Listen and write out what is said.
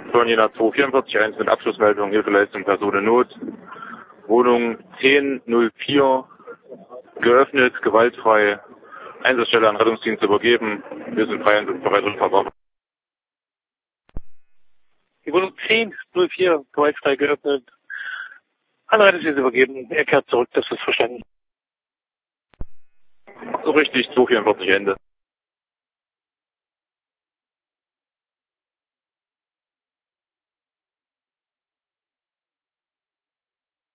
Jena 2441 mit Abschlussmeldung, Hilfeleistung Personen Not. Wohnung 1004, geöffnet, gewaltfrei. Einsatzstelle an Rettungsdienst übergeben. Wir sind frei und bereit und verwacht. Die Wohnung 1004, gewaltfrei geöffnet. An Rettungsdienst übergeben. Er kehrt zurück, das ist verstanden. So richtig, 244 Ende.